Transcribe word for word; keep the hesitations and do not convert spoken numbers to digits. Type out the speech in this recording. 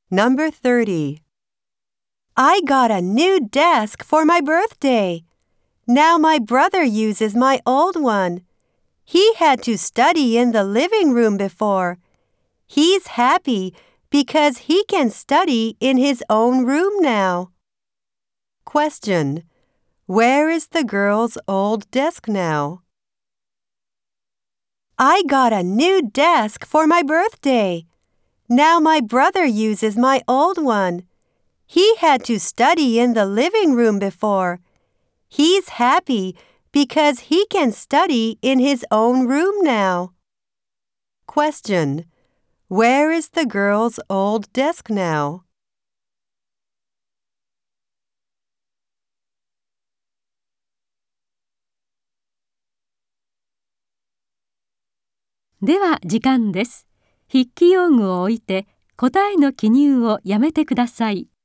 Number thirty. I got a new desk for my birthday. Now my brother uses my old one. He had to study in the living room before. He's happy because he can study in his own room now. Question. Where is the girl's old desk now? I got a new desk for my birthday. Now my brother uses my old one. He had to study in the living room before. He's happy because he can study in his own room now. Question. Where is the girl's old desk now? では時間です。筆記用具を置いて答えの記入をやめてください。